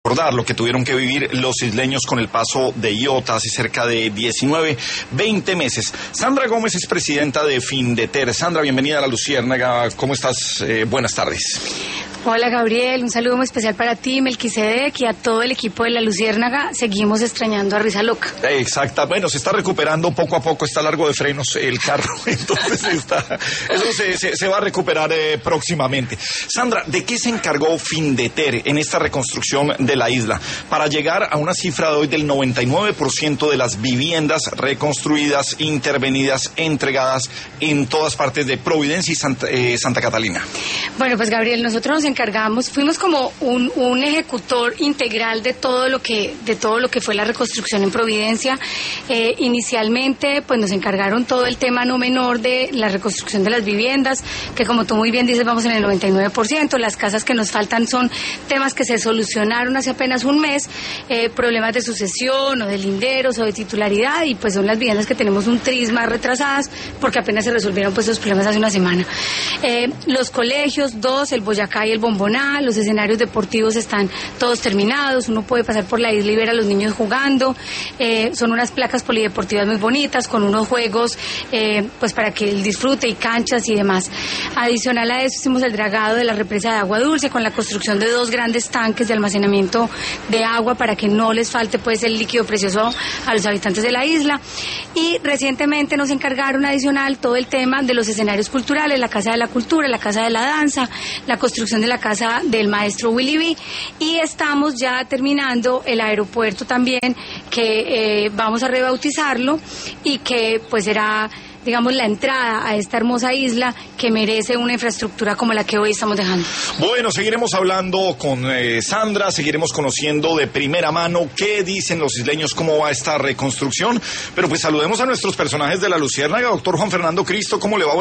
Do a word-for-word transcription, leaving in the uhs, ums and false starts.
recordar lo que tuvieron que vivir los isleños con el paso de Iota hace cerca de diecinueve, veinte meses. Sandra Gómez es presidenta de Findeter. Sandra, bienvenida a La Luciérnaga. ¿Cómo estás? Eh, buenas tardes. Hola Gabriel, un saludo muy especial para ti, Melquisedec, y a todo el equipo de La Luciérnaga. Seguimos extrañando a Risa Loca. Exacto, bueno, se está recuperando poco a poco, está largo de frenos el carro, entonces está, eso se, se, se va a recuperar eh, próximamente. Sandra, ¿de qué se encargó Findeter en esta reconstrucción de la isla para llegar a una cifra de hoy del noventa y nueve por ciento de las viviendas reconstruidas, intervenidas, entregadas en todas partes de Providencia y Santa, eh, Santa Catalina? Bueno, pues Gabriel, nosotros nos encargamos, fuimos como un, un ejecutor integral de todo lo que de todo lo que fue la reconstrucción en Providencia. Eh, inicialmente, pues nos encargaron todo el tema no menor de la reconstrucción de las viviendas, que como tú muy bien dices, vamos en el noventa y nueve por ciento. Las casas que nos faltan son temas que se solucionaron hace apenas un mes, eh, problemas de sucesión o de linderos o de titularidad, y pues son las viviendas que tenemos un tris más retrasadas porque apenas se resolvieron pues esos problemas hace una semana. Eh, los colegios, dos, el Boyacá y el Bomboná, los escenarios deportivos están todos terminados, uno puede pasar por la isla y ver a los niños jugando. Eh, son unas placas polideportivas muy bonitas con unos juegos eh, pues para que él disfrute, y canchas y demás. Adicional a eso hicimos el dragado de la represa de agua dulce con la construcción de dos grandes tanques de almacenamiento de agua para que no les falte pues el líquido precioso a los habitantes de la isla. Y recientemente nos encargaron adicional todo el tema de los escenarios culturales, la Casa de la Cultura, la Casa de la Danza, la construcción de la casa del maestro Willy B, y estamos ya terminando el aeropuerto también, que eh, vamos a rebautizarlo y que pues será, digamos, la entrada a esta hermosa isla que merece una infraestructura como la que hoy estamos dejando. Bueno, seguiremos hablando con eh, Sandra, seguiremos conociendo de primera mano qué dicen los isleños, cómo va esta reconstrucción, pero pues saludemos a nuestros personajes de La Luciérnaga. Doctor Juan Fernando Cristo, ¿cómo le va?